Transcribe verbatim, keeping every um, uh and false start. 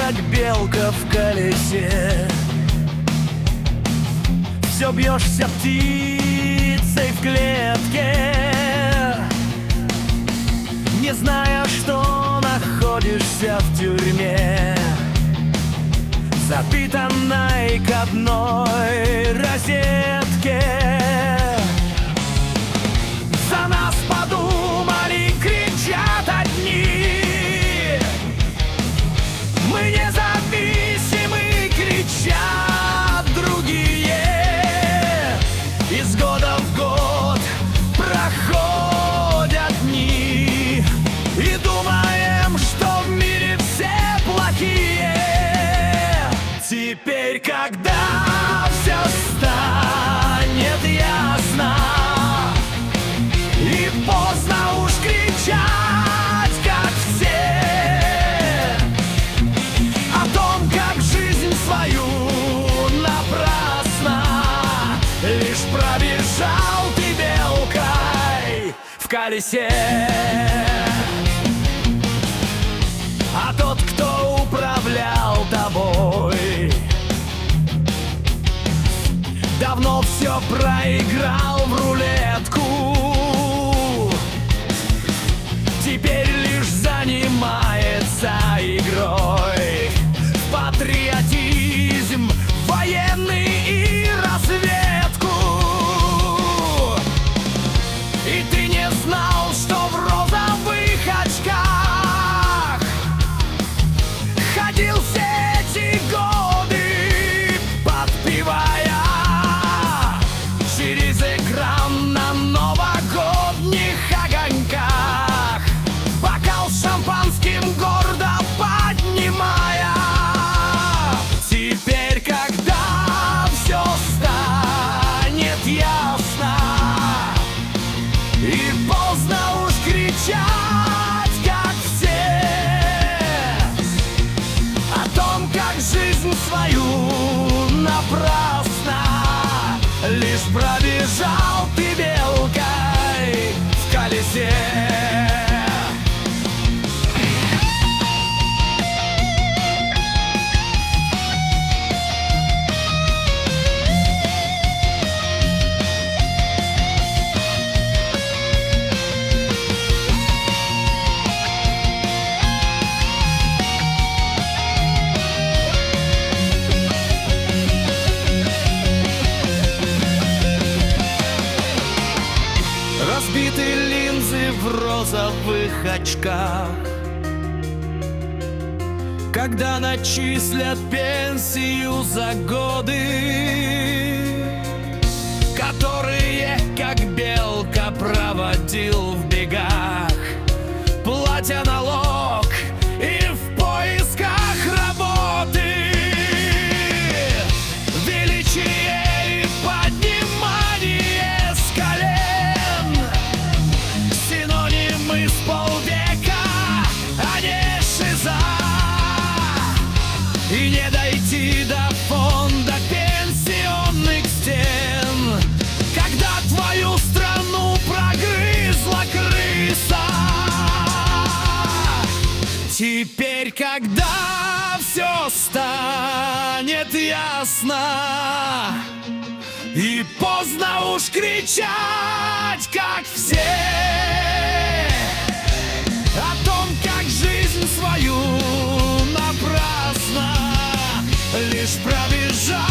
как белка в колесе. Все бьешься птицей в клетке, не зная, что находишься в тюрьме, запитанной к одной розетке. За нас подумали, кричат одни, мы независимы, кричат другие. Из года в год проходят дни, и думаем, что в мире все плохие. Теперь, когда все станет ясно, и поздно уж кричать, как все, о том, как жизнь свою напрасно лишь пробежал ты белкой в колесе. А тот, кто управлял тобой, давно все проиграл в рулетку. Теперь лишь занимается игрой в патриотизм, военный и разведку. И ты не знал, что в розовых очках ходил все эти годы, подпевая через экран на новогодних огоньках, бокал с шампанским гордо поднимая. Теперь, когда все станет ясно, и поздно уж кричать, как все, о том, как жизнь свою напрасно лишь пробежал ты белкой в колесе. Разбиты линзы в розовых очках, когда начислят пенсию за годы, которые, как белка, проводил в бегах, платя налог и в поисках работы. Величие и поднимание с колен — синонимы с полвека, а не шиза. И не дойти до фонда пенсионных стен, когда твою страну прогрызла крыса. Теперь, когда все станет ясно, и поздно уж кричать, как все, о том, как жизнь свою напрасно лишь пробежал